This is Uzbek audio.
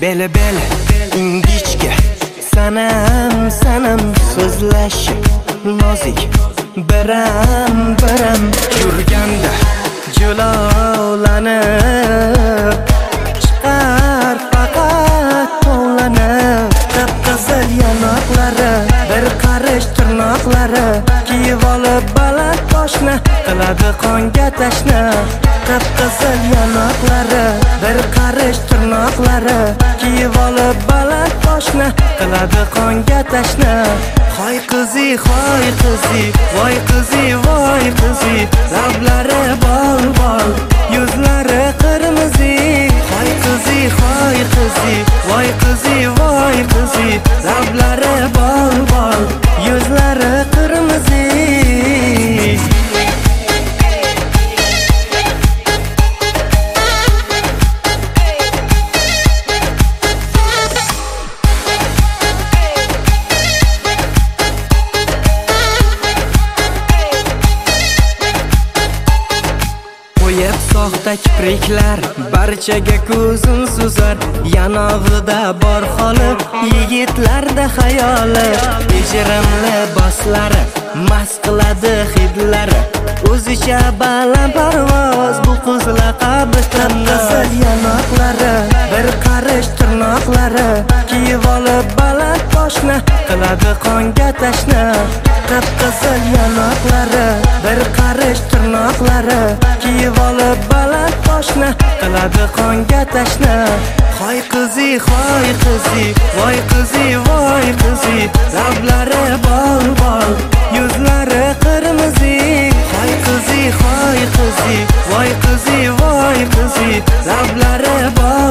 Beli ingichka sanam so'zlashib nozik biram yurganda jilovlanib chiqar faqat tovlanib qip-qizil yanoqlari bir qarish tirnoqlari kiyib olib baland boshni qiladi qonga tashna qip-qizil yanoqlari bir qarish tirnoqlari kiyib olib baland boshni qiladi qonga tashna Hoy qizi voy qizi lablari bol yuzlari qirmizi Hoy qizi voy qizi lablari bol yuzlari qirmizi Soxta kipriklar barchaga ko'zim suzar yanog'ida bor holi yigitlarda xayoli ijrim liboslari mast qiladi hidlari o'zicha baland parvoz bu qiz laqabi qip-qizil yanoqlari bir qarish tirnoqlari kiyib olib baland boshni qiladi qonga tashna qip-qizil yanoqlari bir qarish tirnoqlari kiyib olib baland boshni qiladi qonga tashna Hoy qizi voy qizi lablari bol yuzlari qirmizi Hoy qizi voy qizi lablari bol